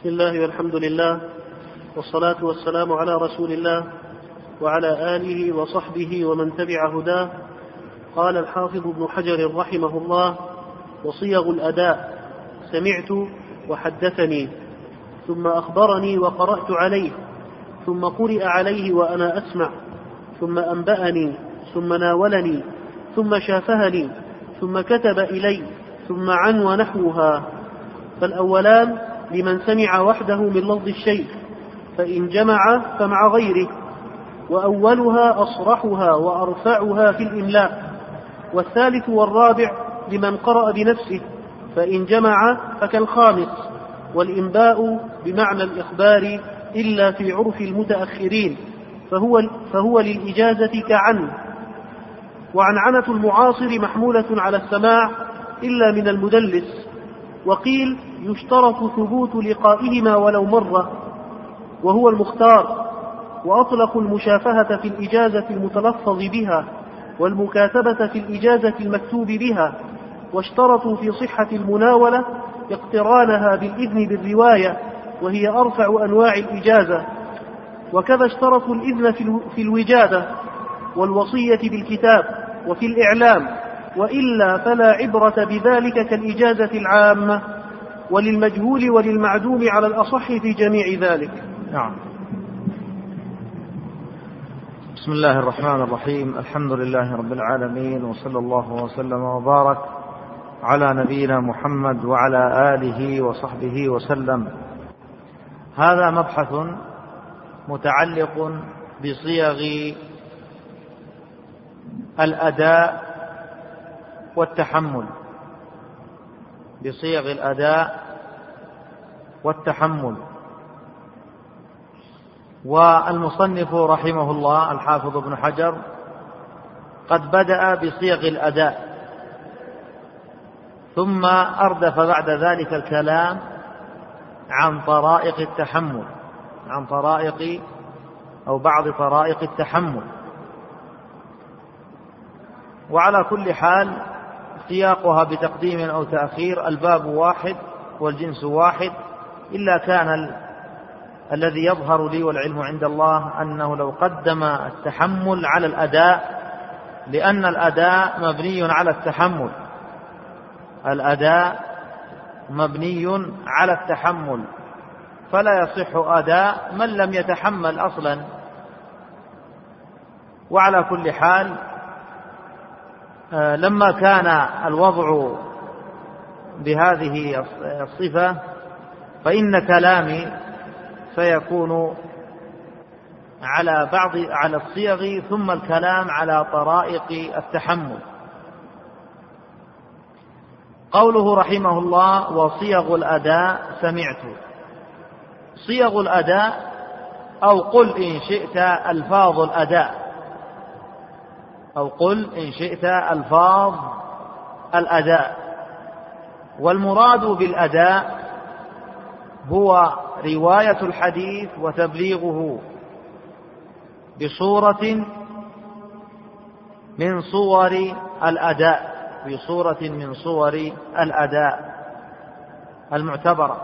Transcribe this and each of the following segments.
بسم الله والحمد لله والصلاة والسلام على رسول الله وعلى آله وصحبه ومن تبع هداه. قال الحافظ ابن حجر رحمه الله: وصيغ الأداء: سمعت وحدثني، ثم أخبرني وقرأت عليه، ثم قرئ عليه وأنا أسمع، ثم أنبأني، ثم ناولني، ثم شافهني، ثم كتب إلي، ثم عن ونحوها. فالأولان لمن سمع وحده من لفظ الشيخ، فإن جمع فمع غيره، وأولها أصرحها وأرفعها في الإملاء. والثالث والرابع لمن قرأ بنفسه، فإن جمع فكالخامس. والإنباء بمعنى الإخبار إلا في عرف المتأخرين، فهو للإجازة كعن. وعنعنة المعاصر محمولة على السماع إلا من المدلس. وقيل يشترط ثبوت لقائهما ولو مرة، وهو المختار. وأطلقوا المشافهة في الإجازة المتلفظ بها، والمكاتبة في الإجازة المكتوب بها. واشترطوا في صحة المناولة اقترانها بالإذن بالرواية، وهي أرفع أنواع الإجازة. وكذا اشترطوا الإذن في الوجادة والوصية بالكتاب وفي الإعلام، وإلا فلا عبرة بذلك كالإجازة العامة. وللمجهول وللمعدوم على الأصح في جميع ذلك. نعم. بسم الله الرحمن الرحيم. الحمد لله رب العالمين، وصلى الله وسلم وبارك على نبينا محمد وعلى آله وصحبه وسلم. هذا مبحث متعلق بصيغ الأداء والتحمل، بصيغ الأداء والتحمل. والمصنف رحمه الله الحافظ ابن حجر قد بدأ بصيغ الأداء، ثم أردف بعد ذلك الكلام عن طرائق التحمل، عن طرائق أو بعض طرائق التحمل. وعلى كل حال سياقها بتقديم أو تأخير، الباب واحد والجنس واحد، إلا كان الذي يظهر لي والعلم عند الله أنه لو قدم التحمل على الأداء، لأن الأداء مبني على التحمل، الأداء مبني على التحمل، فلا يصح أداء من لم يتحمل أصلا. وعلى كل حال لما كان الوضع بهذه الصفة فإن كلامي سيكون على الصيغ، ثم الكلام على طرائق التحمل. قوله رحمه الله: وصيغ الأداء سمعت. صيغ الأداء، أو قل إن شئت ألفاظ الأداء، أو قل إن شئت ألفاظ الأداء. والمراد بالأداء هو رواية الحديث وتبليغه بصورة من صور الأداء، بصورة من صور الأداء المعتبرة.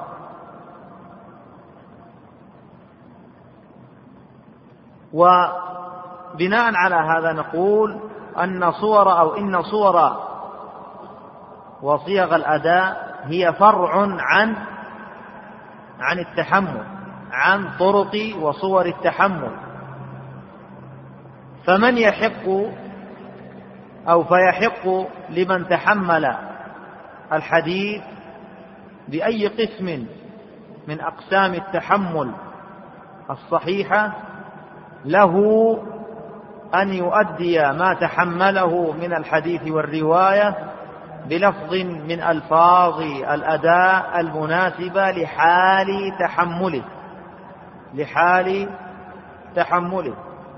وبناء على هذا نقول أن صور وصيغ الأداء هي فرع عن التحمل، عن طرق وصور التحمل. فمن يحق أو فيحق لمن تحمل الحديث بأي قسم من أقسام التحمل الصحيحة له أن يؤدي ما تحمله من الحديث والرواية بلفظ من ألفاظ الأداء المناسبة لحال تحمله.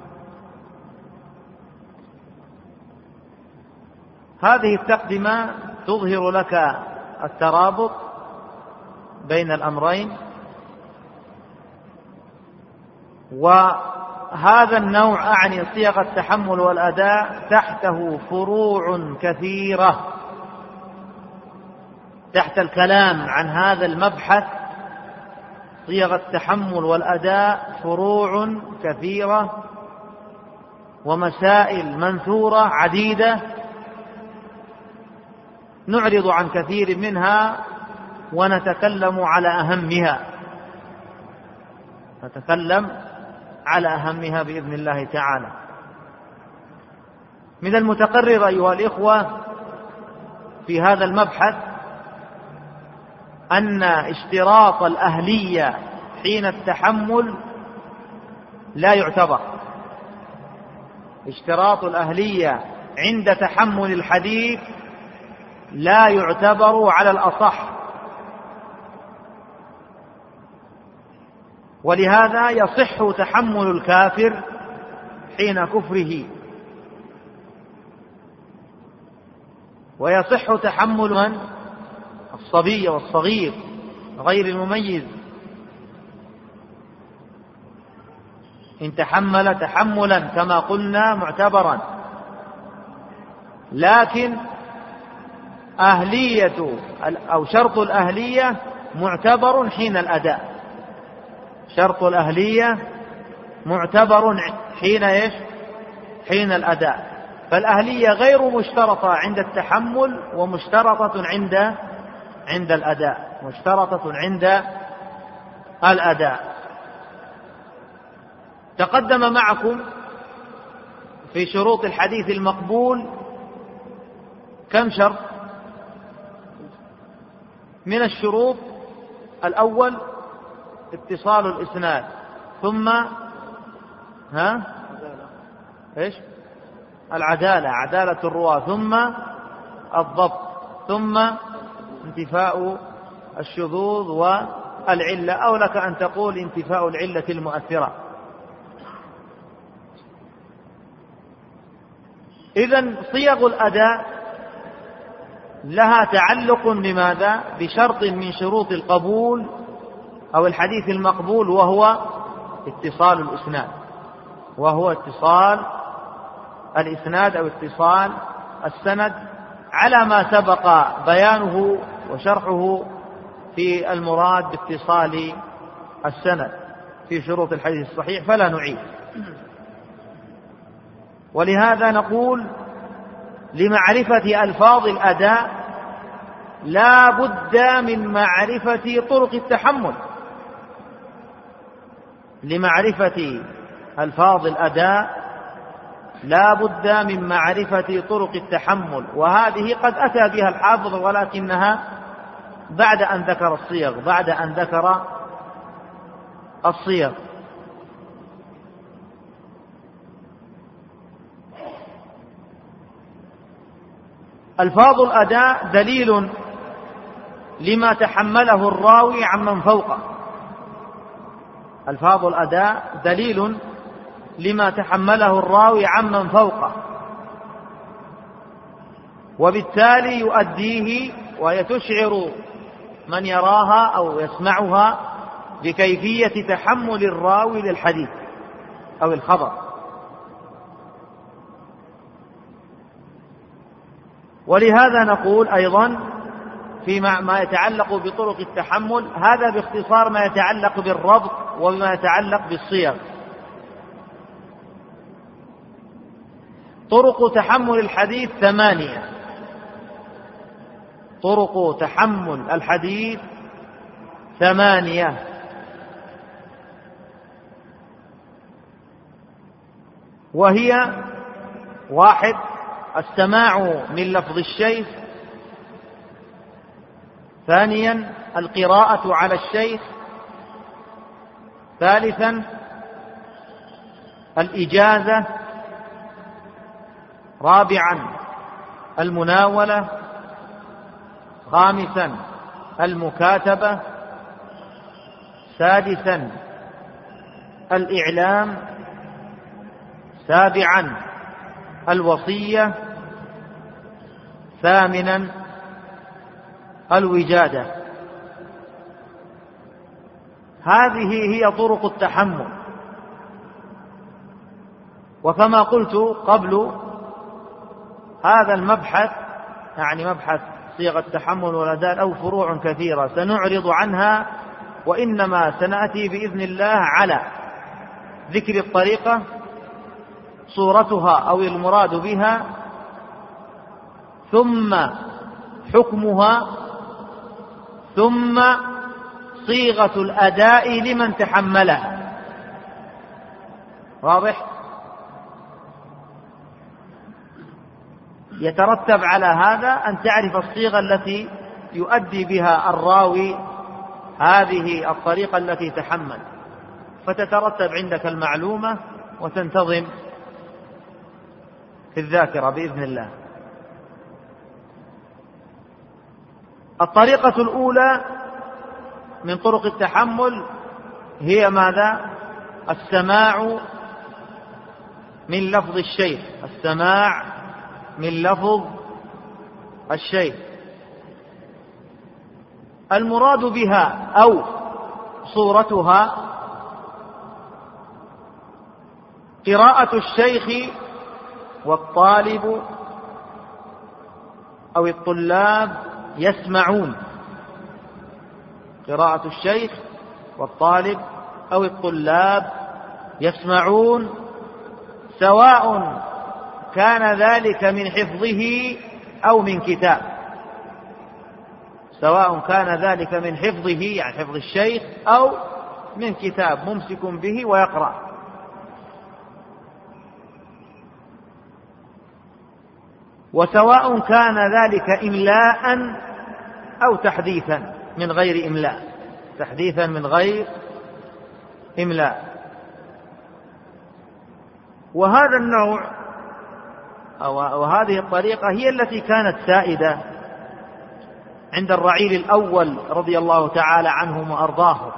هذه التقدمة تظهر لك الترابط بين الأمرين. وهذا النوع أعني صيغ التحمل والأداء تحته فروع كثيرة، تحت الكلام عن هذا المبحث صيغ التحمل والأداء فروع كثيرة ومسائل منثورة عديدة، نعرض عن كثير منها ونتكلم على أهمها بإذن الله تعالى. من المتقرر أيها الإخوة في هذا المبحث أن اشتراط الأهلية حين التحمل لا يعتبر. اشتراط الأهلية عند تحمل الحديث لا يعتبر على الأصح، ولهذا يصح تحمل الكافر حين كفره، ويصح تحمل من؟ الصبي والصغير غير المميز، إن تحمل تحملا كما قلنا معتبرا. لكن أهلية أو شرط الأهلية معتبر حين الأداء، شرط الأهلية معتبر حين إيش؟ حين الأداء. فالأهلية غير مشترطة عند التحمل ومشترطة عند الأداء، مشترطة عند الأداء. تقدم معكم في شروط الحديث المقبول كم شرط؟ من الشروط الأول اتصال الإسناد، ثم إيش؟ العدالة، عدالة الرواة، ثم الضبط، ثم انتفاء الشذوذ والعلة، أو لك أن تقول انتفاء العلة المؤثرة. إذن صيغ الأداء لها تعلق لماذا؟ بشرط من شروط القبول أو الحديث المقبول، وهو اتصال الإسناد، وهو اتصال الإسناد أو اتصال السند، على ما سبق بيانه وشرحه في المراد باتصال السند في شروط الحديث الصحيح، فلا نعيد. ولهذا نقول لمعرفة ألفاظ الأداء لا بد من معرفة طرق التحمل. لمعرفة ألفاظ الأداء لا بد من معرفة طرق التحمل، وهذه قد أتى بها الحافظ ولكنها بعد أن ذكر الصيغ، بعد أن ذكر الصيغ. ألفاظ الأداء دليل لما تحمله الراوي عمن فوقه. ألفاظ الأداء دليل لما تحمله الراوي عمن فوقه، وبالتالي يؤديه وهي تشعر من يراها أو يسمعها بكيفية تحمل الراوي للحديث أو الخبر. ولهذا نقول أيضا فيما ما يتعلق بطرق التحمل، هذا باختصار ما يتعلق بالربط وما يتعلق بالصيغ. طرق تحمل الحديث 8. طرق تحمل الحديث 8. وهي: 1. السماع من لفظ الشيخ. 2. القراءة على الشيخ. 3. الإجازة. 4. المناولة. 5. المكاتبة. 6. الإعلام. 7. الوصية. 8. الوجادة. هذه هي طرق التحمل. وكما قلت قبل، هذا المبحث يعني مبحث صيغ التحمل والأداء أو فروع كثيرة سنعرض عنها وإنما سنأتي بإذن الله على ذكر الطريقة، صورتها أو المراد بها، ثم حكمها، ثم صيغة الأداء لمن تحملها. واضح؟ يترتب على هذا أن تعرف الصيغة التي يؤدي بها الراوي هذه الطريقة التي تحمل، فتترتب عندك المعلومة وتنتظم في الذاكرة بإذن الله. الطريقة الأولى من طرق التحمل هي ماذا؟ السماع من لفظ الشيخ، السماع من لفظ الشيخ. المراد بها أو صورتها قراءة الشيخ والطالب أو الطلاب يسمعون، قراءة الشيخ والطالب أو الطلاب يسمعون، سواء كان ذلك من حفظه أو من كتاب، سواء كان ذلك من حفظه يعني حفظ الشيخ أو من كتاب ممسك به ويقرأ. وسواء كان ذلك إملاء أو تحديثا من غير إملاء، تحديثا من غير إملاء. وهذا النوع وهذه الطريقة هي التي كانت سائدة عند الرعيل الأول رضي الله تعالى عنهم وأرضاهم.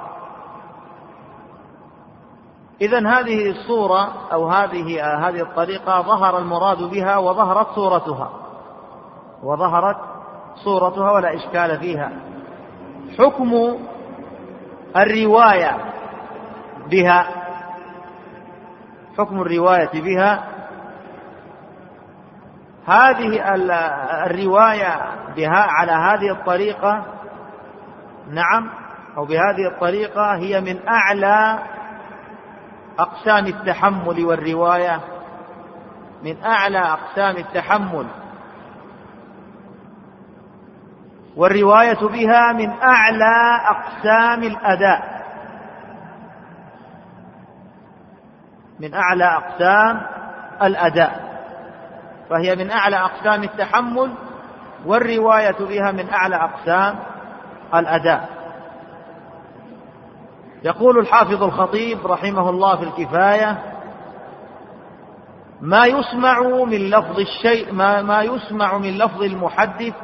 إذن هذه الصورة أو هذه الطريقة ظهر المراد بها وظهرت صورتها ولا إشكال فيها. حكم الرواية بها، حكم الرواية بها، هذه الرواية بها على هذه الطريقة، نعم، أو بهذه الطريقة هي من أعلى أقسام التحمل والرواية، من أعلى أقسام التحمل، والرواية بها من أعلى أقسام الأداء، من أعلى أقسام الأداء، فهي من أعلى أقسام التحمل، والرواية بها من أعلى أقسام الأداء. يقول الحافظ الخطيب رحمه الله في الكفاية: ما يسمع من لفظ الشيء ما يسمع من لفظ المحدث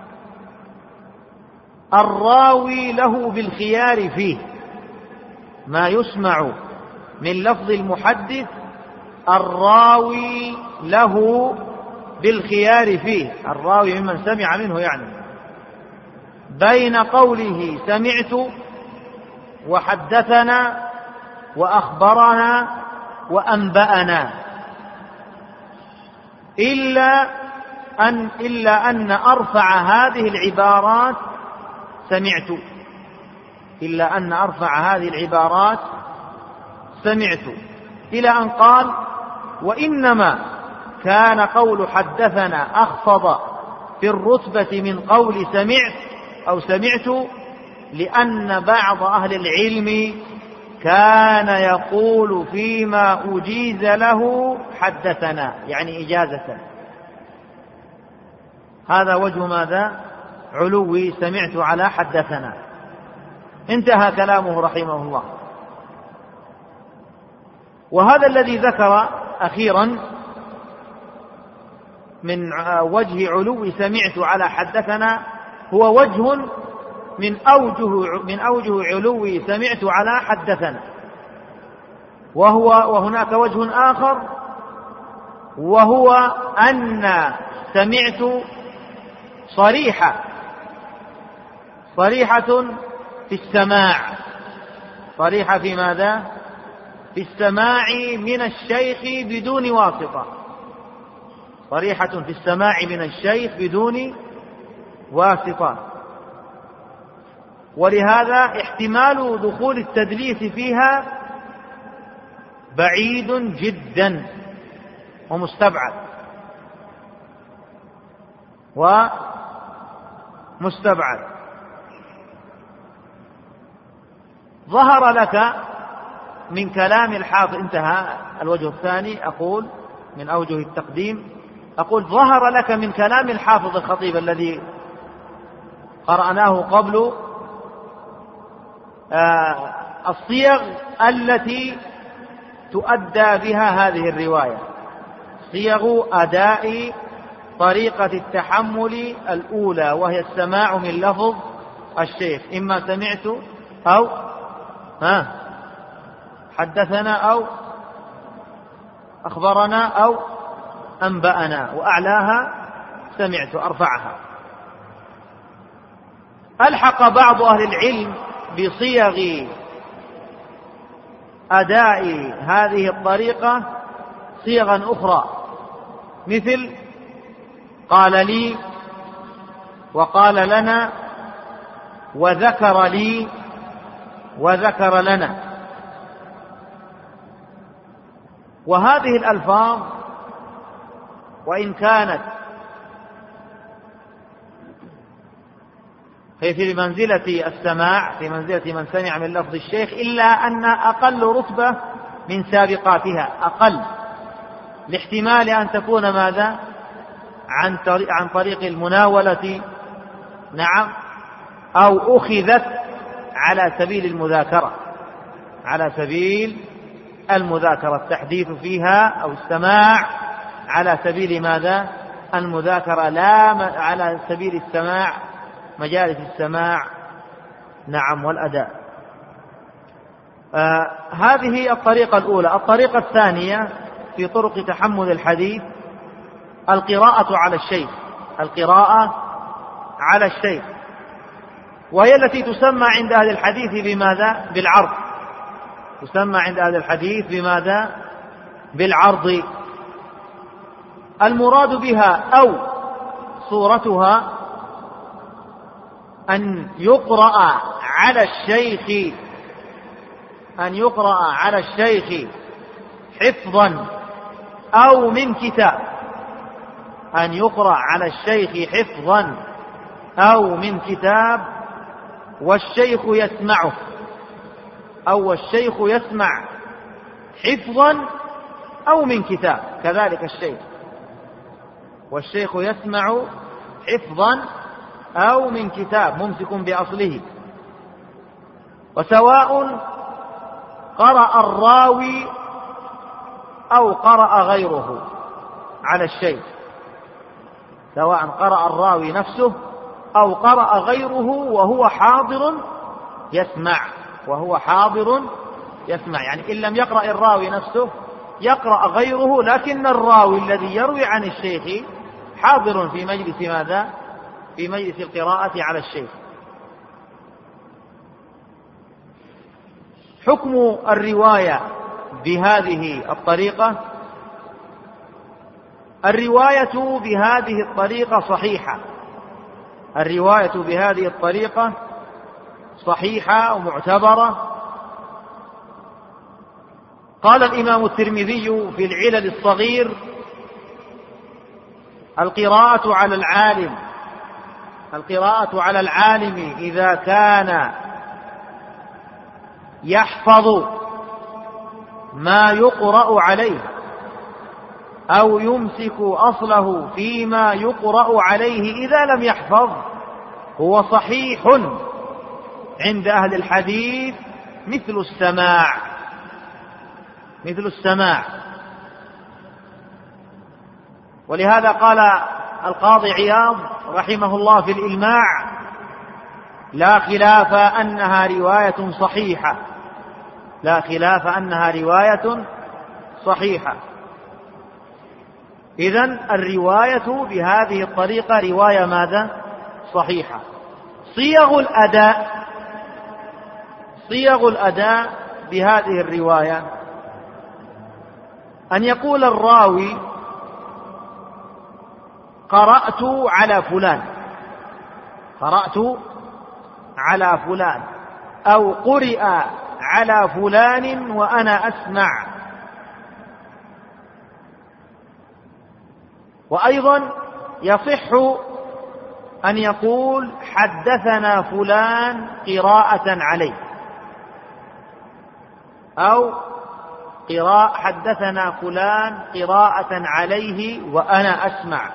الراوي له بالخيار فيه، ما يسمع من لفظ المحدث الراوي له بالخيار فيه، الراوي ممن سمع منه يعني، بين قوله سمعت وحدثنا وأخبرنا وأنبأنا، إلا أن أرفع هذه العبارات سمعت، إلا أن أرفع هذه العبارات سمعت، إلى أن قال: وإنما كان قول حدثنا أخفض في الرتبة من قول سمعت أو سمعت، لأن بعض أهل العلم كان يقول فيما أجيز له حدثنا، يعني إجازة. هذا وجه ماذا؟ علوي سمعت على حدثنا. انتهى كلامه رحمه الله. وهذا الذي ذكر أخيرا من وجه علو سمعت على حدثنا هو وجه من أوجه علو سمعت على حدثنا، وهناك وجه آخر، وهو أن سمعت صريحة في السماع، صريحة في ماذا؟ في السماع من الشيخ بدون واسطة، صريحة في السماع من الشيخ بدون واسطة. ولهذا احتمال دخول التدليس فيها بعيد جدا ومستبعد ظهر لك من كلام الحافظ، انتهى الوجه الثاني، أقول من أوجه التقديم، أقول ظهر لك من كلام الحافظ الخطيب الذي قرأناه قبل الصيغ التي تؤدى بها هذه الرواية، صيغ أداء طريقة التحمل الأولى، وهي السماع من لفظ الشيخ، إما سمعت أو حدثنا أو أخبرنا أو أنبأنا، وأعلاها سمعت أرفعها. ألحق بعض أهل العلم بصيغ أداء هذه الطريقة صيغا أخرى، مثل قال لي وقال لنا وذكر لي وذكر لنا. وهذه الألفاظ وإن كانت هي في منزلة السماع، في منزلة من سمع من لفظ الشيخ، إلا أن أقل رتبة من سابقاتها، أقل، لاحتمال أن تكون ماذا عن طريق المناولة، نعم، أو أخذت على سبيل المذاكرة، على سبيل المذاكرة، التحديث فيها أو السماع على سبيل ماذا المذاكرة، لا على سبيل السماع، مجالس السماع، نعم، والأداء. هذه الطريقة الأولى. الطريقة الثانية في طرق تحمل الحديث القراءة على الشيخ، القراءة على الشيخ، وهي التي تسمى عند أهل الحديث بماذا؟ بالعرض، تسمى عند أهل الحديث بماذا؟ بالعرض. المراد بها أو صورتها أن يقرأ على الشيخ، أن يقرأ على الشيخ حفظا أو من كتاب، أن يقرأ على الشيخ حفظا أو من كتاب، والشيخ يسمعه، أو الشيخ يسمع حفظا أو من كتاب، كذلك الشيخ، والشيخ يسمع حفظا أو من كتاب ممسك بأصله. وسواء قرأ الراوي أو قرأ غيره على الشيخ، سواء قرأ الراوي نفسه أو قرأ غيره وهو حاضر يسمع، وهو حاضر يسمع، يعني إن لم يقرأ الراوي نفسه يقرأ غيره، لكن الراوي الذي يروي عن الشيخ حاضر في مجلس ماذا؟ في مجلس القراءة على الشيخ. حكم الرواية بهذه الطريقة: الرواية بهذه الطريقة صحيحة، الرواية بهذه الطريقة صحيحة ومعتبرة. قال الإمام الترمذي في العلل الصغير: القراءة على العالم، القراءة على العالم إذا كان يحفظ ما يقرأ عليه أو يمسك أصله فيما يقرأ عليه إذا لم يحفظ، هو صحيح عند أهل الحديث مثل السماع، مثل السماع. ولهذا قال القاضي عياض رحمه الله في الإلماع: لا خلاف أنها رواية صحيحة، لا خلاف أنها رواية صحيحة. إذن الرواية بهذه الطريقة رواية ماذا؟ صحيحة. صيغ الأداء، صيغ الأداء بهذه الرواية أن يقول الراوي: قرأت على فلان، قرأت على فلان، أو قرئ على فلان وأنا أسمع. وأيضا يصح أن يقول حدثنا فلان قراءة عليه، أو حدثنا فلان قراءة عليه وأنا أسمع.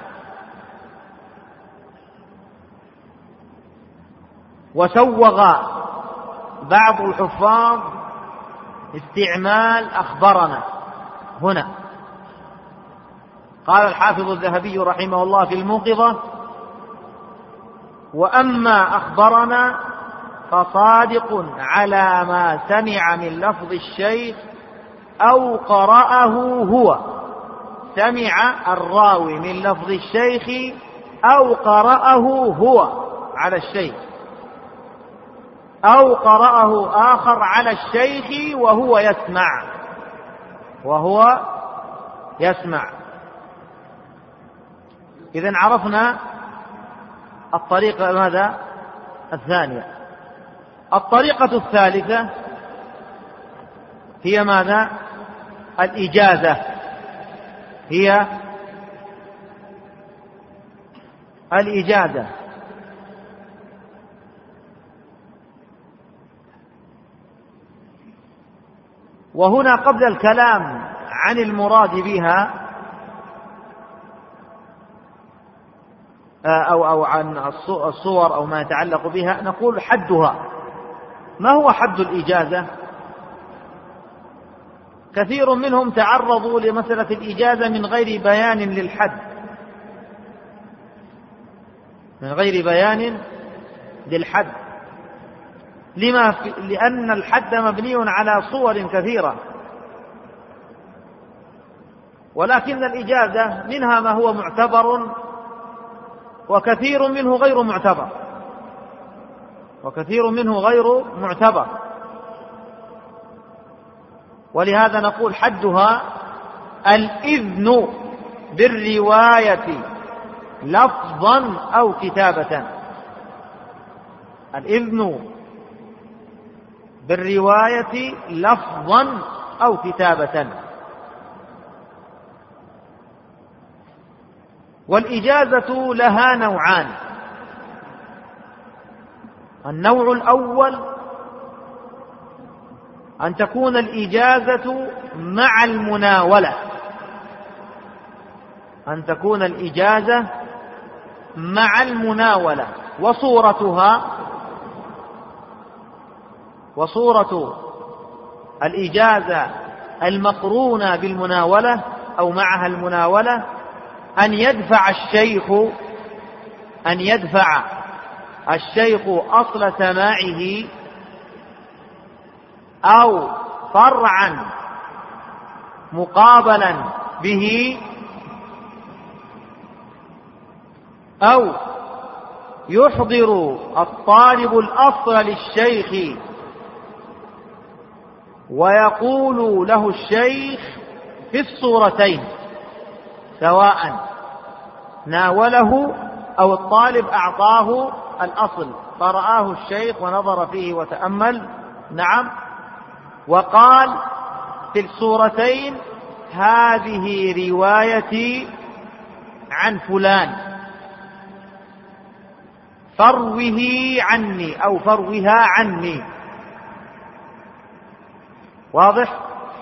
وسوغ بعض الحفاظ استعمال أخبرنا هنا. قال الحافظ الذهبي رحمه الله في الموقظة: وأما أخبرنا فصادق على ما سمع من لفظ الشيخ أو قرأه هو. سمع الراوي من لفظ الشيخ أو قرأه هو على الشيخ، أو قرأه آخر على الشيخ وهو يسمع. إذن عرفنا الطريقة ماذا؟ الثانية. الطريقة الثالثة هي ماذا؟ الإجازة. هي الإجازة. وهنا قبل الكلام عن المراد بها أو عن الصور أو ما يتعلق بها، نقول حدها. ما هو حد الإجازة؟ كثير منهم تعرضوا لمسألة الإجازة من غير بيان للحد، من غير بيان للحد. لأن الحد مبني على صور كثيرة، ولكن الإجازة منها ما هو معتبر وكثير منه غير معتبر. ولهذا نقول حدها الإذن بالرواية لفظا أو كتابة. الإذن بالرواية لفظا أو كتابة. والإجازة لها نوعان: النوع الأول أن تكون الإجازة مع المناولة، وصورة الإجازة المقرونة بالمناولة أو معها المناولة أن يدفع الشيخ أصل سماعه أو فرعا مقابلا به، أو يحضر الطالب الأصل للشيخ ويقول له الشيخ في الصورتين، سواء ناوله أو الطالب أعطاه الأصل فرآه الشيخ ونظر فيه وتأمل، نعم، وقال في الصورتين: هذه روايتي عن فلان، فروه عني أو فروها عني. واضح؟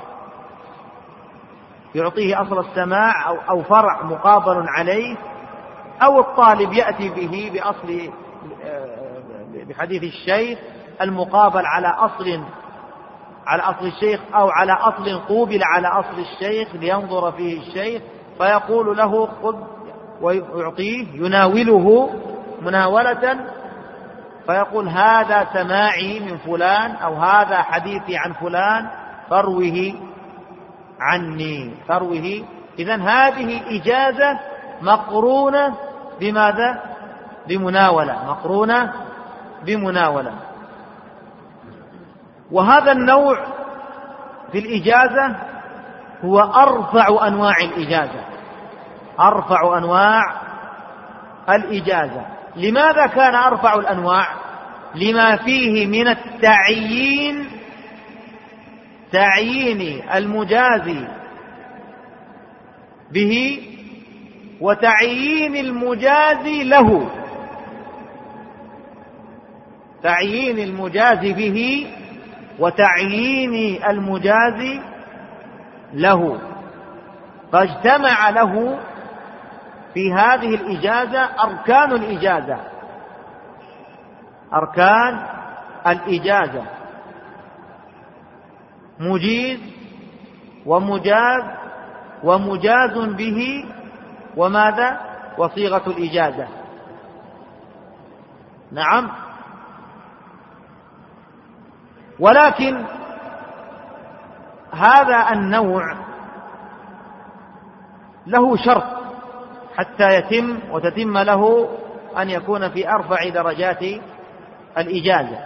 يعطيه أصل السماع أو فرع مقابل عليه، أو الطالب يأتي به بحديث الشيخ المقابل على أصل الشيخ، أو على أصل قوبل على أصل الشيخ لينظر فيه الشيخ، فيقول له خذ، ويعطيه يناوله مناولة، فيقول: هذا سماعي من فلان، أو هذا حديثي عن فلان، فروه عني. إذن هذه إجازة مقرونة بماذا؟ بمناولة. وهذا النوع في الإجازة هو أرفع أنواع الإجازة. لماذا كان أرفع الأنواع؟ لما فيه من تعيين المجازي به وتعيين المجازي له، تعيين المجازي به وتعيين المجازي له، فاجتمع له في هذه الإجازة أركان الإجازة، أركان الإجازة: مجيز ومجاز ومجاز به وماذا؟ وصيغة الإجازة. نعم. ولكن هذا النوع له شرط حتى يتم وتتم له أن يكون في أرفع درجات الإجازة.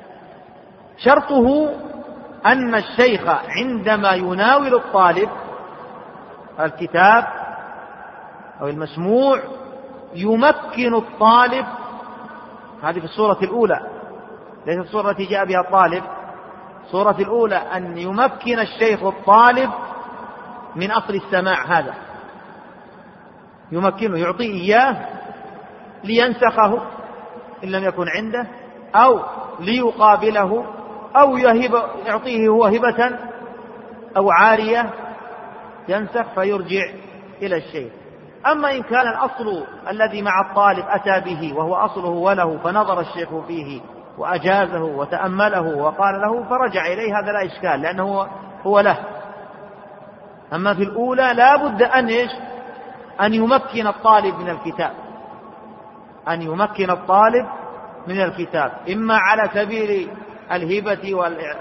شرطه أن الشيخ عندما يناول الطالب الكتاب أو المسموع يمكن الطالب، هذه في الصورة الأولى ليست الصورة التي جاء بها الطالب، الصورة الأولى أن يمكن الشيخ الطالب من أصل السماع، هذا يمكنه، يعطيه إياه لينسخه إن لم يكن عنده، أو ليقابله، أو يعطيه هو هبة أو عارية ينسخ فيرجع إلى الشيخ. أما إن كان الأصل الذي مع الطالب أتى به وهو أصله وله، فنظر الشيخ فيه وأجازه وتأمله وقال له فرجع إليه، هذا لا إشكال لأنه هو له. أما في الأولى لا بد أن يمكن الطالب من الكتاب، أن يمكن الطالب من الكتاب، إما على سبيل الهبة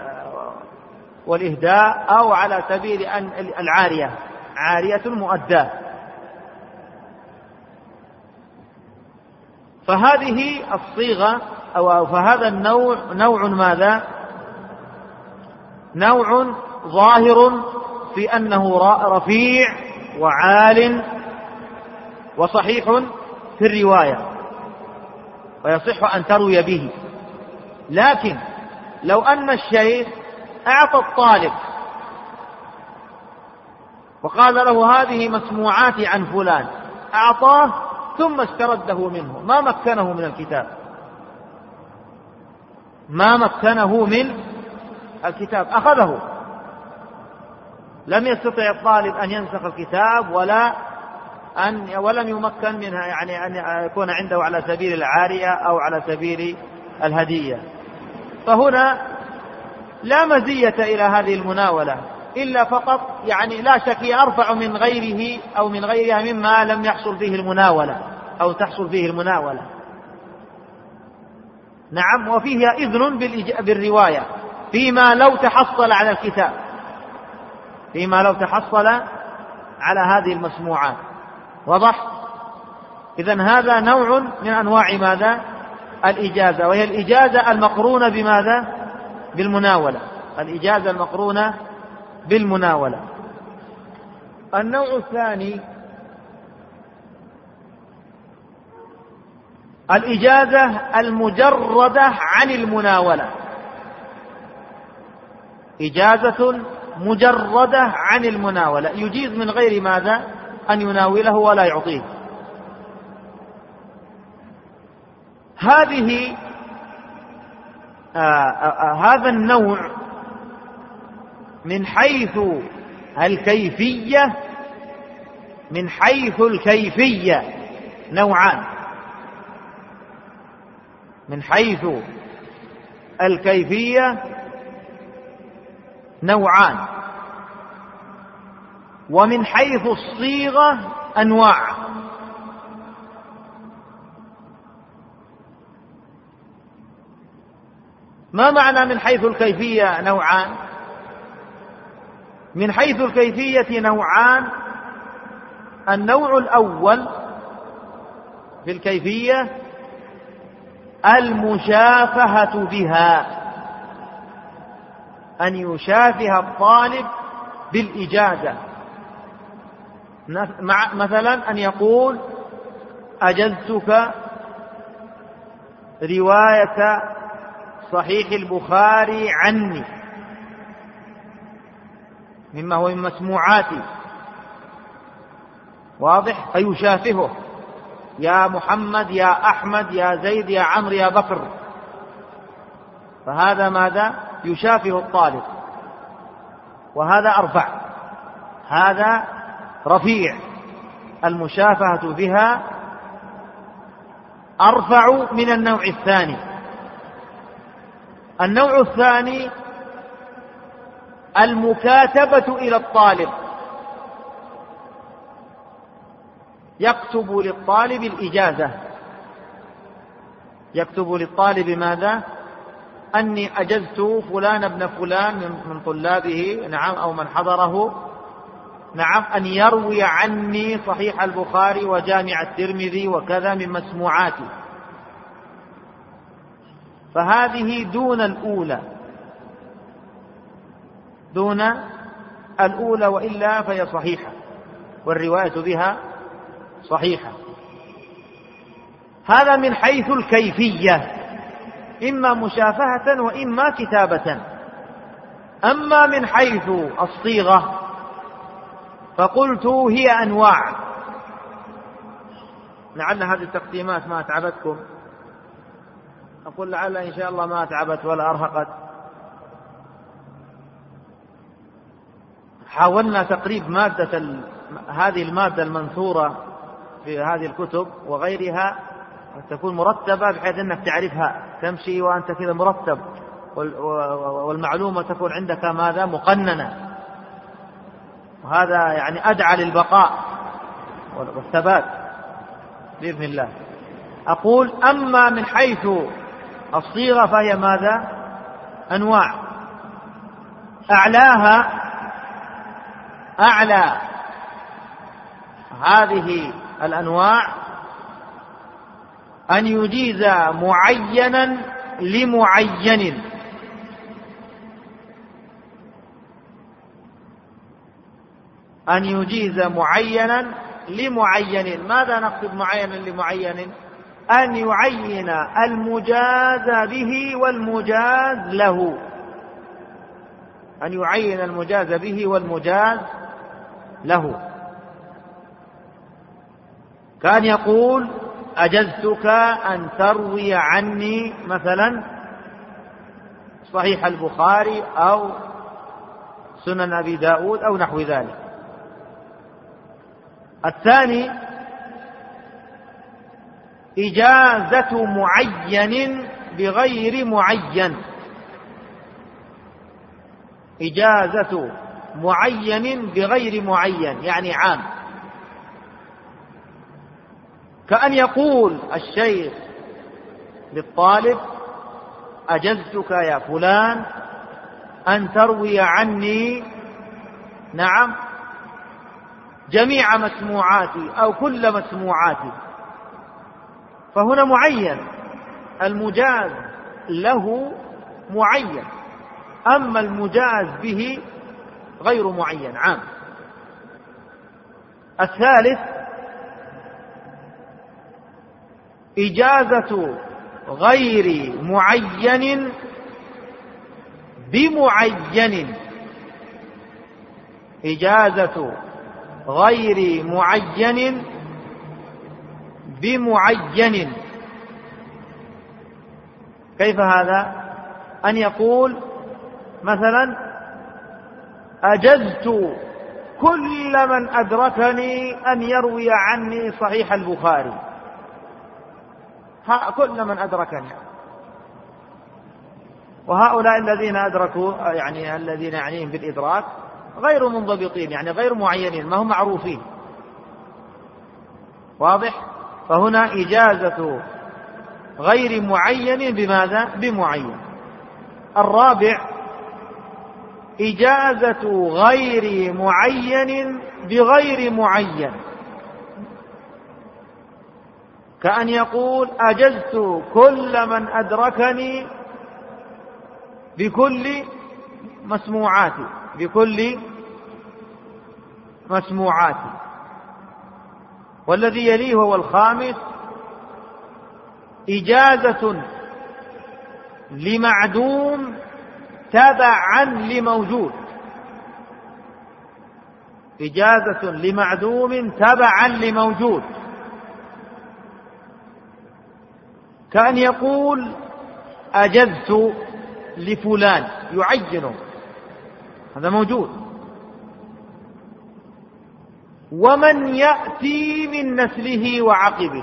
والإهداء أو على سبيل العارية، عارية المؤداة. فهذه الصيغة أو فهذا النوع نوع ماذا؟ نوع ظاهر في أنه رفيع وعال وصحيح في الرواية ويصح أن تروي به. لكن لو أن الشيخ أعطى الطالب وقال له هذه مسموعاتي عن فلان، أعطاه ثم استرده منه، ما مكنه من الكتاب، ما مكنه من الكتاب، أخذه، لم يستطع الطالب أن ينسخ الكتاب ولم يمكن منها، يعني أن يكون عنده على سبيل العارية أو على سبيل الهدية. فهنا لا مزية إلى هذه المناولة إلا فقط، يعني لا شك أرفع من غيره أو من غيرها مما لم يحصل فيه المناولة أو تحصل فيه المناولة. نعم. وفيها إذن بالرواية فيما لو تحصل على الكتاب، فيما لو تحصل على هذه المسموعات. واضح؟ إذن هذا نوع من أنواع ماذا؟ الإجازة، وهي الإجازة المقرونة بماذا؟ بالمناولة، الإجازة المقرونة بالمناولة. النوع الثاني الإجازة المجردة عن المناولة، إجازة مجردة عن المناولة، يجيز من غير ماذا؟ أن يناوله ولا يعطيه. هذا النوع من حيث الكيفية، من حيث الكيفية نوعان، من حيث الكيفية نوعان، ومن حيث الصيغة أنواع. ما معنى من حيث الكيفية نوعان؟ من حيث الكيفية نوعان. النوع الأول في الكيفية المشافهة بها، أن يشافه الطالب بالإجازة، مثلا أن يقول أجزتك رواية صحيح البخاري عني مما هو من مسموعاتي، واضح؟ فيشافهه: يا محمد، يا أحمد، يا زيد، يا عمرو، يا بكر. فهذا ماذا؟ يشافه الطالب، وهذا أرفع، هذا رفيع، المشافهة بها أرفع من النوع الثاني. النوع الثاني المكاتبة إلى الطالب، يكتب للطالب الإجازة، يكتب للطالب ماذا؟ أني أجزت فلان ابن فلان من طلابه، نعم، أو من حضره، نعم، أن يروي عني صحيح البخاري وجامع الترمذي وكذا من مسموعاتي. فهذه دون الأولى، دون الأولى، وإلا فهي صحيحة، والرواية بها صحيحة. هذا من حيث الكيفية، إما مشافهة وإما كتابة. أما من حيث الصيغة فقلت هي أنواع. لعل هذه التقسيمات ما أتعبتكم، أقول لعل إن شاء الله ما أتعبت ولا أرهقت. حاولنا تقريب هذه المادة المنثورة في هذه الكتب وغيرها تكون مرتبة بحيث أنك تعرفها، تمشي وأنت كذا مرتب، والمعلومة تكون عندك ماذا؟ مقننة. وهذا يعني أدعى للبقاء والثبات بإذن الله. أقول أما من حيث الصيغة فهي ماذا؟ أنواع. أعلاها، أعلى هذه الأنواع أن يجيز معينا لمعين، أن يجيز معينا لمعين. ماذا نقصد معينا لمعين؟ أن يعين المجاز به والمجاز له، أن يعين المجاز به والمجاز له. كان يقول: أجزتك أن تروي عني مثلا صحيح البخاري أو سنن أبي داود أو نحو ذلك. الثاني إجازة معين بغير معين، إجازة معين بغير معين يعني عام. كأن يقول الشيخ للطالب: أجزتك يا فلان أن تروي عني، نعم، جميع مسموعاتي أو كل مسموعاتي. فهنا معين، المجاز له معين، أما المجاز به غير معين، عام. الثالث إجازة غير معين بمعين، إجازة غير معين بمعين. كيف هذا؟ أن يقول مثلا: أجزت كل من أدركني أن يروي عني صحيح البخاري، كل من أدركني. وهؤلاء الذين أدركوا يعني الذين يعنيهم بالإدراك غير منضبطين، يعني غير معينين، ما هم معروفين، واضح؟ فهنا إجازة غير معين بماذا؟ بمعين. الرابع إجازة غير معين بغير معين، كأن يقول: أجزت كل من أدركني بكل مسموعاتي، بكل مسموعاتي. والذي يليه هو الخامس: إجازة لمعدوم تبعا لموجود، إجازة لمعدوم تبعا لموجود، كأن يقول أجزت لفلان يعينه، هذا موجود. ومن يأتي من نسله وعقبه،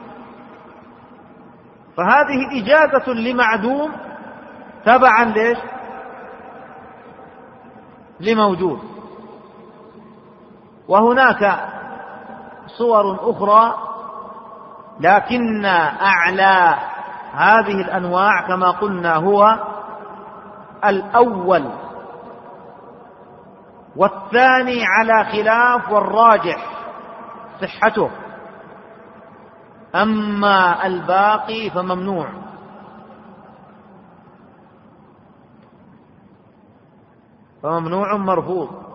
فهذه إجازة لمعدوم تبعا ليش؟ لموجود. وهناك صور أخرى، لكن أعلى هذه الأنواع كما قلنا هو الأول، والثاني على خلاف والراجح صحته، أما الباقي فممنوع. فممنوع مرفوض.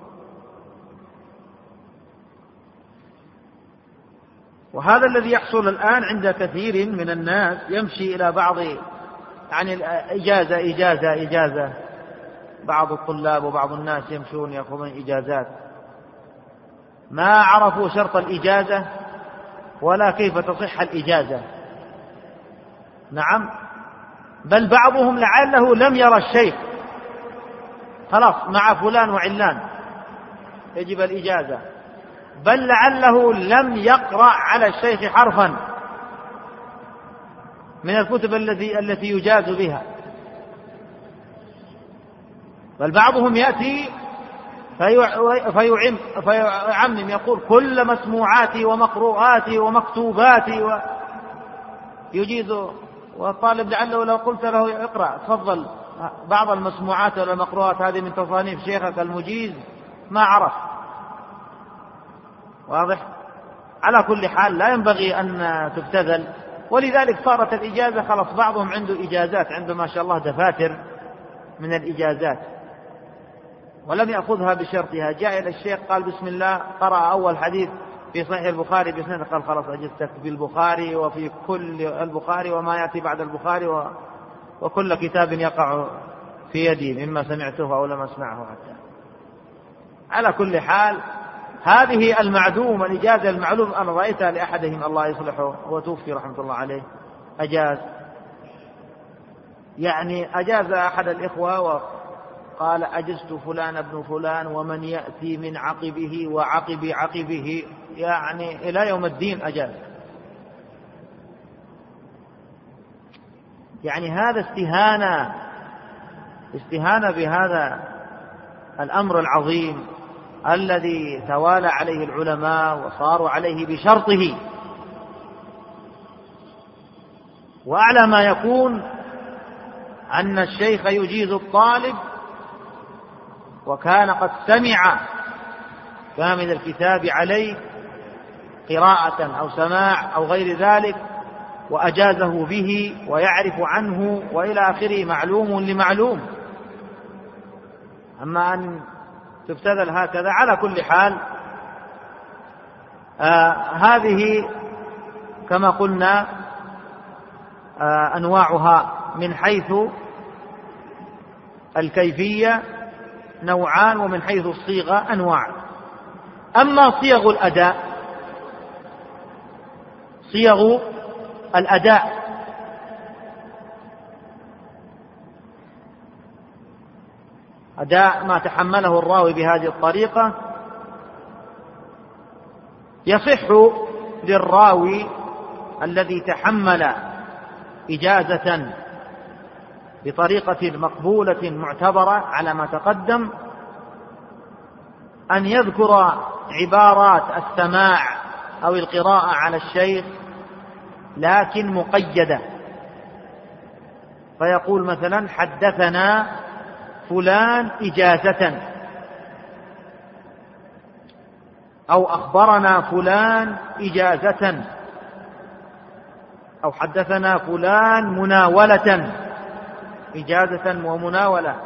وهذا الذي يحصل الآن عند كثير من الناس، يمشي إلى بعض يعني إجازة بعض الطلاب وبعض الناس يمشون يأخذون إجازات، ما عرفوا شرط الإجازة ولا كيف تصح الإجازة. نعم، بل بعضهم لعله لم يرى الشيخ، خلاص مع فلان وعلان يجب الإجازة، بل لعله لم يقرأ على الشيخ حرفا من الكتب التي يجاز بها. بل بعضهم يأتي فيعمم، يقول كل مسموعاتي ومقروءاتي ومكتوباتي ويجيز. والطالب لعله لو قلت له اقرأ تفضل بعض المسموعات والمقروءات هذه من تصانيف شيخك المجيز ما عرف. واضح؟ على كل حال لا ينبغي أن تبتذل، ولذلك صارت الإجازة خلاص بعضهم عنده إجازات، عنده ما شاء الله دفاتر من الإجازات، ولم يأخذها بشرطها. جاء إلى الشيخ قال بسم الله، قرأ أول حديث في صحيح البخاري بسند، قال خلاص أجزتك بالبخاري وفي كل البخاري وما يأتي بعد البخاري وكل كتاب يقع في يدي مما سمعته أو لم أسمعه حتى. على كل حال هذه المعدوم الإجازة المعلوم، أنا رأيتها لأحدهم الله يصلحه، هو توفي رحمة الله عليه، أجاز يعني أجاز أحد الإخوة وقال أجزت فلان ابن فلان ومن يأتي من عقبه وعقب عقبه، يعني إلى يوم الدين أجاز. يعني هذا استهانة بهذا الأمر العظيم الذي توالى عليه العلماء وصاروا عليه بشرطه. وأعلى ما يكون أن الشيخ يجيز الطالب وكان قد سمع كامل الكتاب عليه قراءة أو سماع أو غير ذلك وأجازه به ويعرف عنه وإلى آخره، معلوم لمعلوم. أما أن تبتذل هكذا، على كل حال هذه كما قلنا أنواعها من حيث الكيفية نوعان، ومن حيث الصيغة أنواع. أما صيغ الأداء أداء ما تحمله الراوي بهذه الطريقة، يصح للراوي الذي تحمل إجازة بطريقة مقبولة معتبرة على ما تقدم أن يذكر عبارات السماع أو القراءة على الشيخ لكن مقيدة، فيقول مثلا حدثنا فلان إجازة، أو أخبرنا فلان إجازة، أو حدثنا فلان مناولة، إجازة ومناولة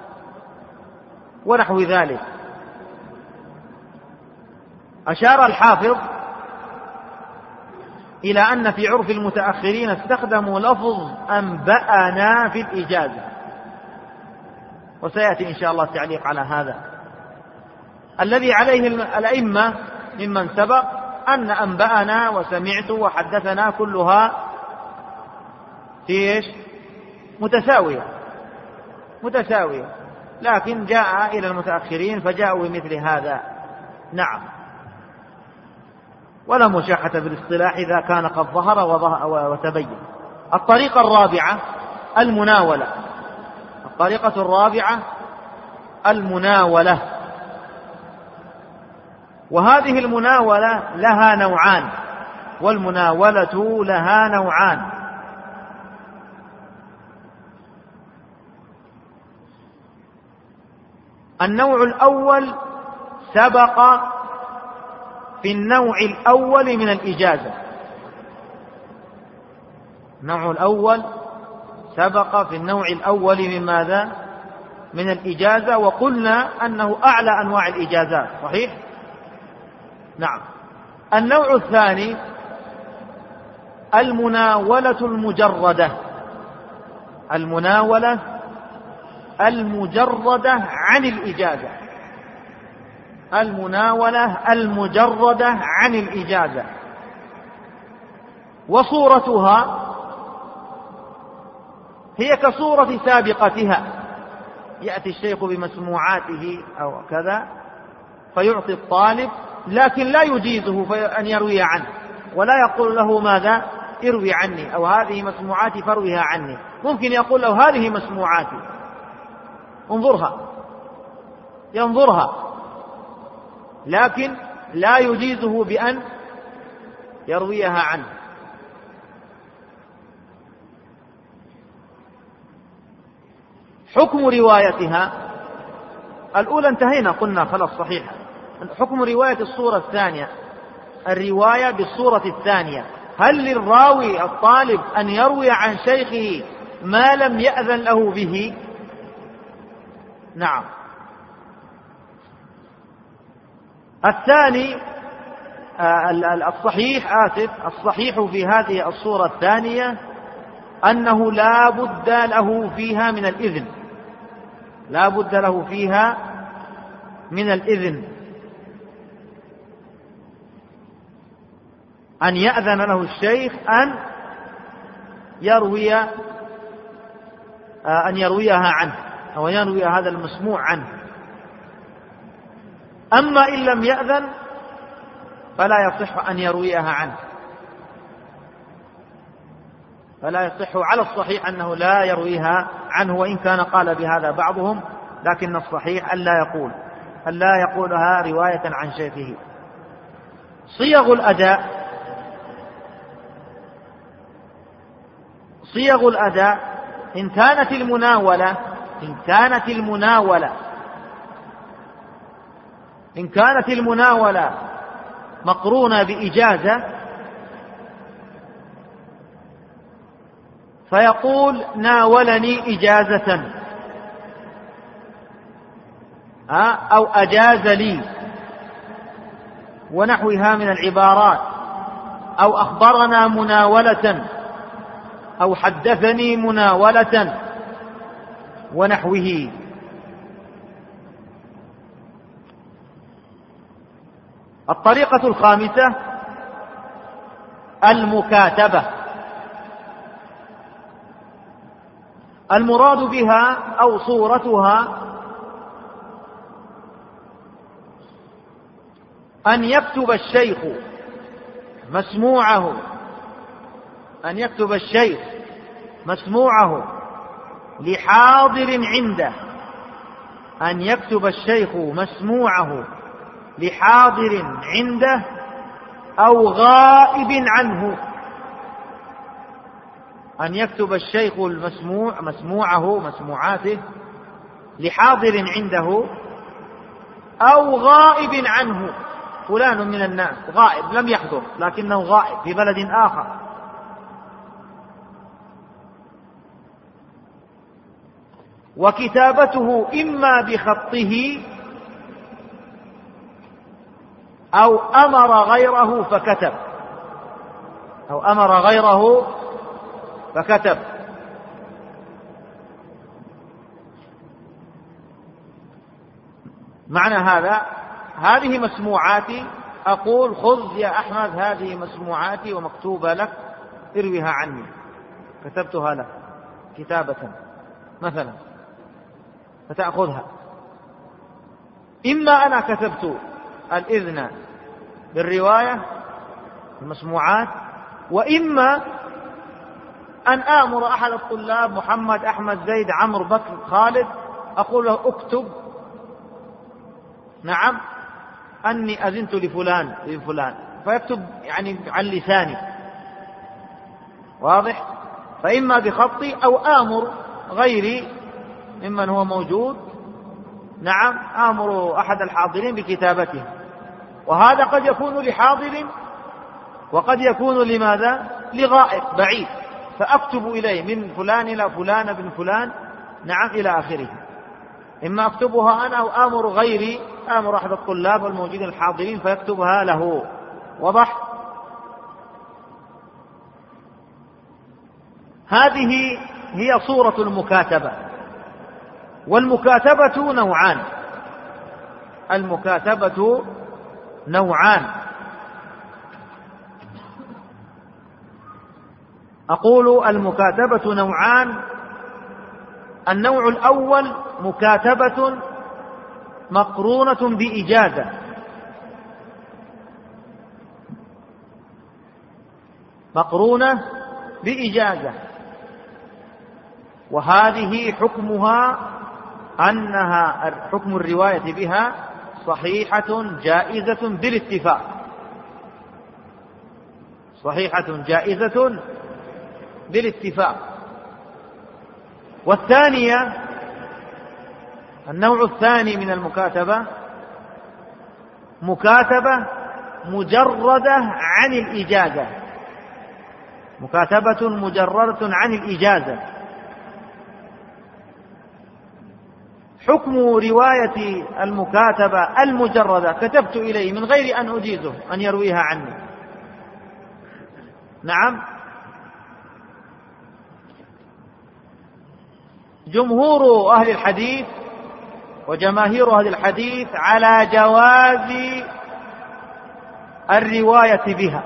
ونحو ذلك. أشار الحافظ إلى أن في عرف المتأخرين استخدموا لفظ أنبأنا في الإجازة، وسيأتي إن شاء الله التعليق على هذا. الذي عليه الأئمة ممن سبق أن أنبأنا وسمعت وحدثنا كلها في إيش؟ متساوية، لكن جاء إلى المتأخرين فجاءوا بمثل هذا. نعم، ولا مشاحة في الاصطلاح إذا كان قد ظهر وتبين. الطريقة الرابعة المناولة. الطريقة الرابعة المناولة، وهذه المناولة لها نوعان، والمناولة لها نوعان. النوع الأول سبق في النوع الأول من الإجازة. النوع الأول سبق في النوع الأول من ماذا؟ من الإجازة، وقلنا أنه أعلى أنواع الإجازات، صحيح؟ نعم. النوع الثاني المناولة المجردة. المناولة المجردة عن الإجازة. المناولة المجردة عن الإجازة، وصورتها هي كصورة سابقتها. يأتي الشيخ بمسموعاته أو كذا فيعطي الطالب، لكن لا يجيزه أن يروي عنه، ولا يقول له ماذا؟ اروي عني، أو هذه مسموعاتي فارويها عني. ممكن يقول له هذه مسموعاتي انظرها، ينظرها، لكن لا يجيزه بأن يرويها عنه. حكم روايتها الأولى انتهينا، قلنا خلاص صحيحة. حكم رواية الصورة الثانية، الرواية بالصورة الثانية، هل للراوي الطالب أن يروي عن شيخه ما لم يأذن له به؟ نعم. الثاني الصحيح في هذه الصورة الثانية أنه لا بد له فيها من الإذن، لا بد له فيها من الإذن، أن يأذن له الشيخ أن يرويها عنه، أو يروي هذا المسموع عنه. أما إن لم يأذن فلا يصح أن يرويها عنه، فلا يصح. على الصحيح أنه لا يرويها عنه، وإن كان قال بهذا بعضهم، لكن الصحيح أن لا يقولها رواية عن شيخه. صيغ الأداء إن كانت المناولة مقرونة بإجازة فيقول ناولني إجازة، أو أجاز لي ونحوها من العبارات، أو أخبرنا مناولة، أو حدثني مناولة ونحوه. الطريقة الخامسة المكاتبة. المراد بها أو صورتها أن يكتب الشيخ مسموعه لحاضر عنده، أن يكتب الشيخ مسموعه لحاضر عنده أو غائب عنه. أن يكتب الشيخ مسموعاته لحاضر عنده أو غائب عنه. فلان من الناس غائب لم يحضر لكنه غائب في بلد آخر، وكتابته إما بخطه أو أمر غيره فكتب. أو أمر غيره فكتب. معنى هذا هذه مسموعاتي، أقول خذ يا أحمد هذه مسموعاتي ومكتوبة لك اروها عني، كتبتها لك كتابة مثلا فتأخذها. إما أنا كتبت الإذن بالرواية المسموعات، وإما أن آمر أحد الطلاب محمد أحمد زيد عمرو بكر خالد أقول له اكتب نعم أني أذنت لفلان فيكتب يعني عن لساني، واضح؟ فإما بخطي أو آمر غيري ممن هو موجود، نعم آمر أحد الحاضرين بكتابته، وهذا قد يكون لحاضر وقد يكون لماذا؟ لغائب بعيد، فأكتب إليه من فلان إلى فلان بن فلان نعم إلى آخره. إما أكتبها أنا أو آمر غيري، آمر أحد الطلاب الموجودين الحاضرين فيكتبها له. وضح؟ هذه هي صورة المكاتبة. والمكاتبة نوعان، المكاتبة نوعان. أقول المكاتبة نوعان. النوع الأول مكاتبة مقرونة بإجازة، مقرونة بإجازة، وهذه حكمها أنها حكم الرواية بها صحيحة جائزة بالاتفاق، صحيحة جائزة بالاتفاق. والثانية النوع الثاني من المكاتبة مكاتبة مجردة عن الإجازة، مكاتبة مجردة عن الإجازة. حكم رواية المكاتبة المجردة كتبت إليه من غير أن أجيزه أن يرويها عني، نعم جمهور أهل الحديث وجماهير أهل الحديث على جواز الرواية بها،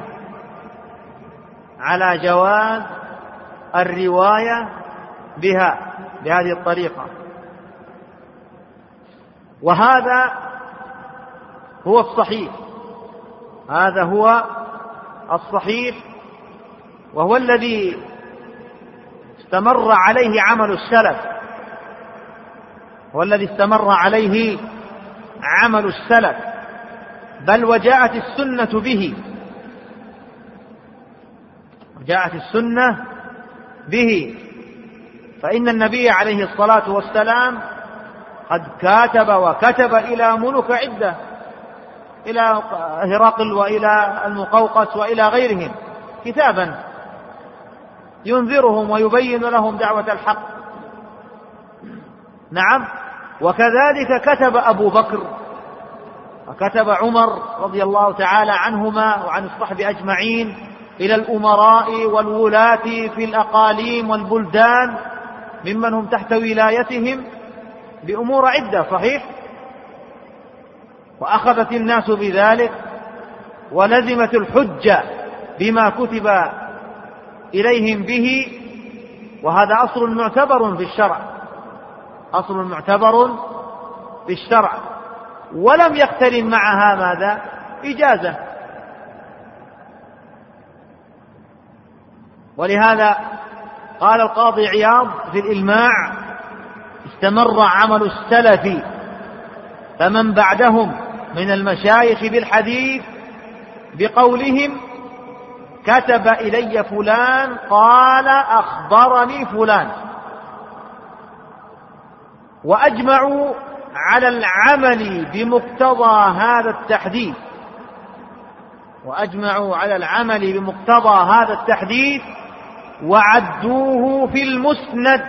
على جواز الرواية بها بهذه الطريقة. وهذا هو الصحيح، هذا هو الصحيح، وهو الذي استمر عليه عمل السلف، هو الذي استمر عليه عمل السلف، بل وجاءت السنة به، جاءت السنة به. فإن النبي عليه الصلاة والسلام قد كاتب وكتب إلى ملوك عدة، إلى هرقل وإلى المقوقس وإلى غيرهم كتابا ينذرهم ويبين لهم دعوة الحق، نعم. وكذلك كتب أبو بكر وكتب عمر رضي الله تعالى عنهما وعن الصحب أجمعين إلى الأمراء والولاة في الأقاليم والبلدان ممن هم تحت ولايتهم بأمور عدة، صحيح، وأخذت الناس بذلك ولزمت الحجة بما كتب إليهم به. وهذا أصل معتبر في الشرع، أصل معتبر في الشرع، ولم يقترن معها ماذا؟ إجازة. ولهذا قال القاضي عياض في الإلماع: استمر عمل السلف فمن بعدهم من المشايخ بالحديث بقولهم: كتب إلي فلان قال أخبرني فلان، وأجمعوا على العمل بمقتضى هذا التحديث، وأجمعوا على العمل بمقتضى هذا التحديث وعدوه في المسند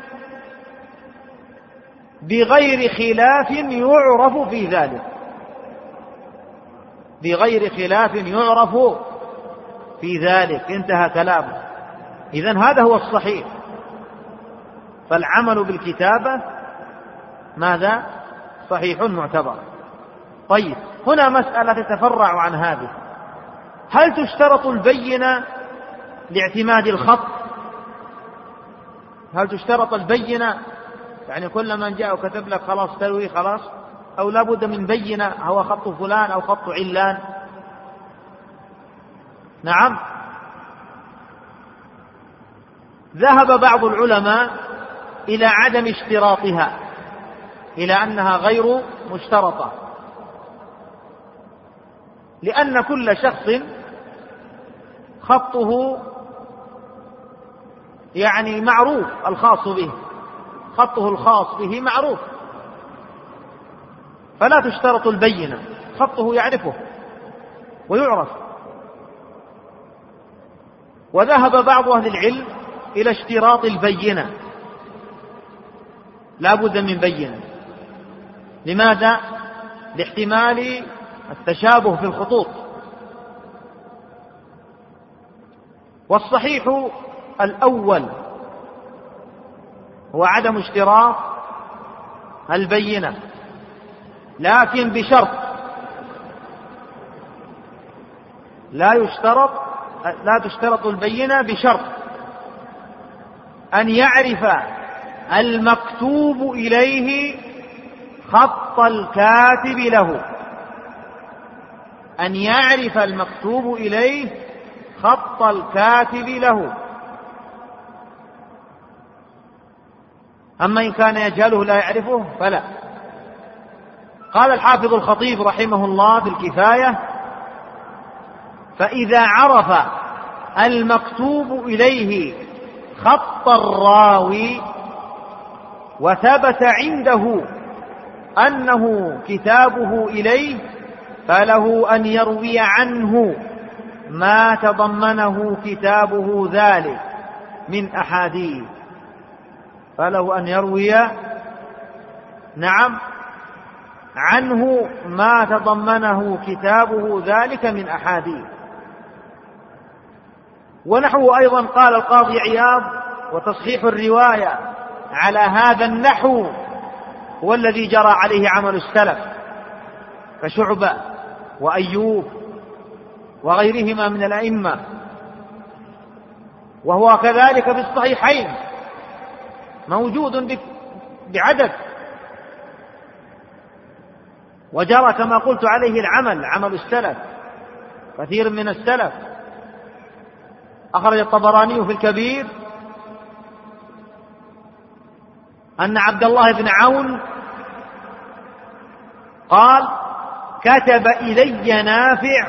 بغير خلاف يعرف في ذلك، بغير خلاف يعرف في ذلك، انتهى كلامه. إذن هذا هو الصحيح. فالعمل بالكتابة ماذا؟ صحيح معتبر. طيب، هنا مسألة تتفرع عن هذه: هل تشترط البينة لاعتماد الخط؟ هل تشترط البينة، يعني كل من جاء وكتب لك خلاص تلوي خلاص، أو لا بد من بينة هو خط فلان أو خط علان؟ نعم، ذهب بعض العلماء إلى عدم اشتراطها، إلى أنها غير مشترطة، لأن كل شخص خطه يعني معروف، الخاص به، خطه الخاص به معروف، فلا تشترط البينة، خطه يعرفه ويعرف. وذهب بعض أهل العلم إلى اشتراط البينة، لا بد من بينة. لماذا؟ لاحتمال التشابه في الخطوط. والصحيح الأول هو عدم اشتراط البينة، لكن بشرط: لا تشترط البينة بشرط أن يعرف المكتوب إليه خط الكاتب له، أن يعرف المكتوب إليه خط الكاتب له. أما إن كان يجهله لا يعرفه فلا. قال الحافظ الخطيب رحمه الله في الكفاية: فإذا عرف المكتوب إليه خط الراوي وثبت عنده أنه كتابه إليه، فله أن يروي عنه ما تضمنه كتابه ذلك من أحاديث. فله أن يروي عنه ما تضمنه كتابه ذلك من أحاديث. ونحو أيضا قال القاضي عياض: وتصحيح الرواية على هذا النحو هو الذي جرى عليه عمل السلف كشعبة وأيوب وغيرهما من الأئمة، وهو كذلك في الصحيحين موجود بعدد، وجرى كما قلت عليه عمل السلف، كثير من السلف. أخرج الطبراني في الكبير أن عبد الله بن عون قال: كتب إلي نافع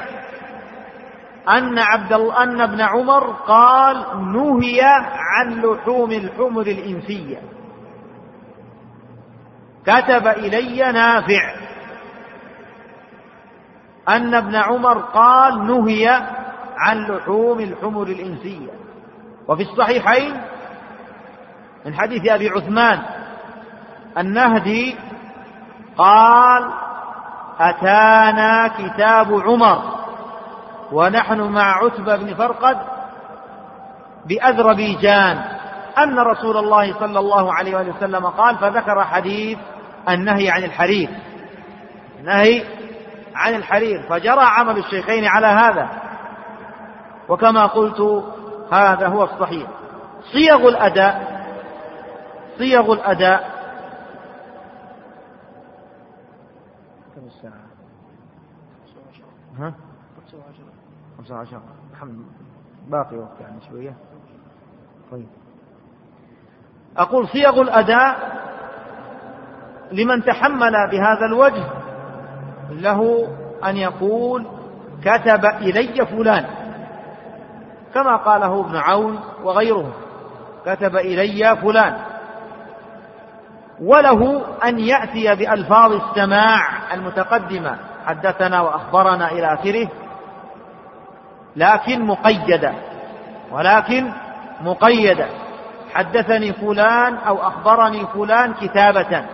أن ابن عمر قال: نهي عن لحوم الحمر الإنسية. كتب إلي نافع أن ابن عمر قال: نهي عن لحوم الحمر الإنسية. وفي الصحيحين من حديث أبي عثمان النهدي قال: أتانا كتاب عمر ونحن مع عتبة بن فرقد بأذربيجان أن رسول الله صلى الله عليه وسلم قال، فذكر حديث النهي عن الحرير، نهي عن الحرير، فجرى عمل الشيخين على هذا. وكما قلت هذا هو الصحيح. صيغ الأداء كم الساعة؟ 15 الحمد لله، باقي وقت يعني شوية. طيب، أقول صيغ الأداء لمن تحمل بهذا الوجه له أن يقول: كتب إلي فلان، كما قاله ابن عون وغيره: كتب إلي فلان. وله أن يأتي بألفاظ السماع المتقدمة: حدثنا وأخبرنا إلى آخره، لكن مقيدة، حدثني فلان أو أخبرني فلان كتابة،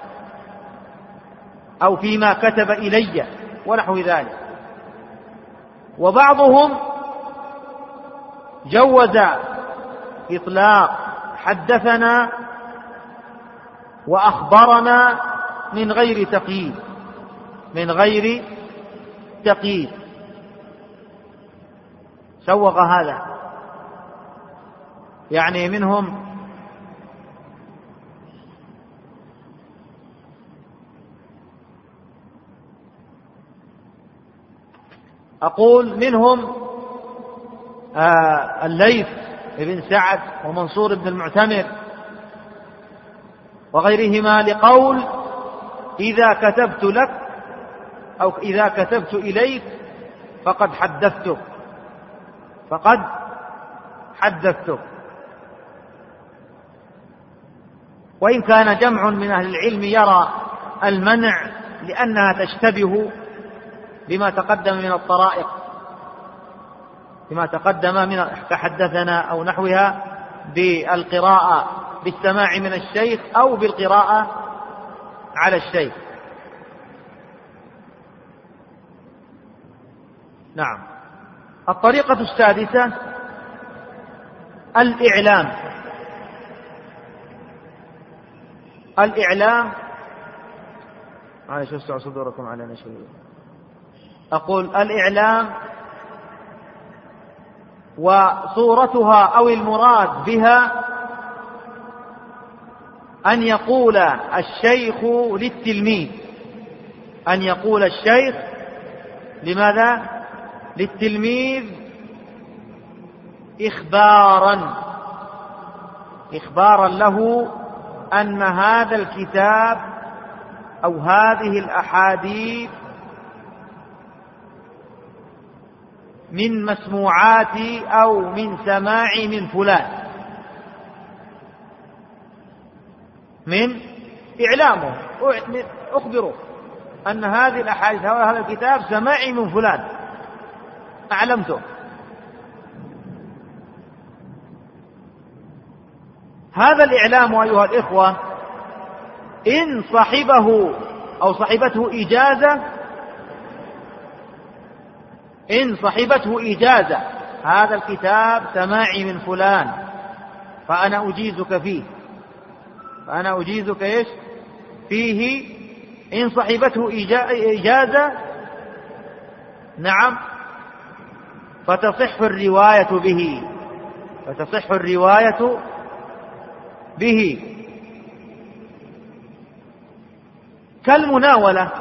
أو فيما كتب إلي ونحو ذلك. وبعضهم جوز إطلاق حدثنا وأخبرنا من غير تقييد سوغ هذا. يعني منهم الليث بن سعد ومنصور بن المعتمر وغيرهما لقول إذا كتبت لك أو إذا كتبت إليك فقد حدثتك. وإن كان جمع من أهل العلم يرى المنع لأنها تشتبه بما تقدم من الطرائق، بما تقدم من كحدثنا أو نحوها بالقراءة بالسماع من الشيخ أو بالقراءة على الشيخ. نعم. الطريقة السادسة الإعلام معلش وسعوا صدوركم علينا شوية. أقول الإعلام وصورتها أو المراد بها أن يقول الشيخ للتلميذ، أن يقول الشيخ لماذا؟ للتلميذ إخبارا له أن هذا الكتاب أو هذه الأحاديث من مسموعاتي أو من سماعي من فلان، من إعلامه أخبره أن هذه الأحاديث أو هذا الكتاب سماعي من فلان أعلمته. هذا الإعلام أيها الإخوة إن صحبه أو صحبته إجازة هذا الكتاب سماعي من فلان فأنا أجيزك فيه إن صحبته إجازة نعم فتصح الرواية به كالمناولة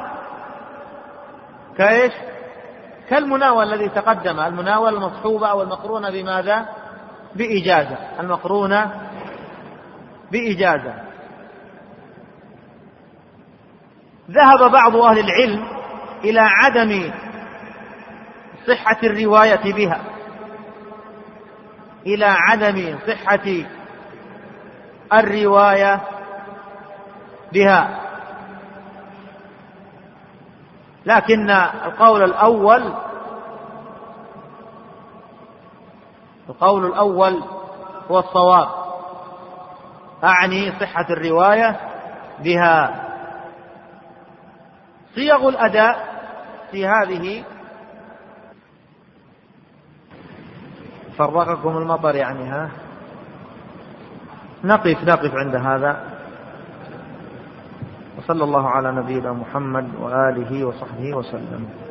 كالمناولة الذي تقدم، المناولة المصحوبة أو المقرونة بماذا؟ بإجازة، المقرونة بإجازة. ذهب بعض أهل العلم إلى عدم صحة الرواية بها، إلى عدم صحة الرواية بها، لكن القول الأول هو الصواب، أعني صحة الرواية بها. صيغ الأداء في هذه فرقكم المطر يعني ها نقف عند هذا، وصلى الله على نبينا محمد وآله وصحبه وسلم.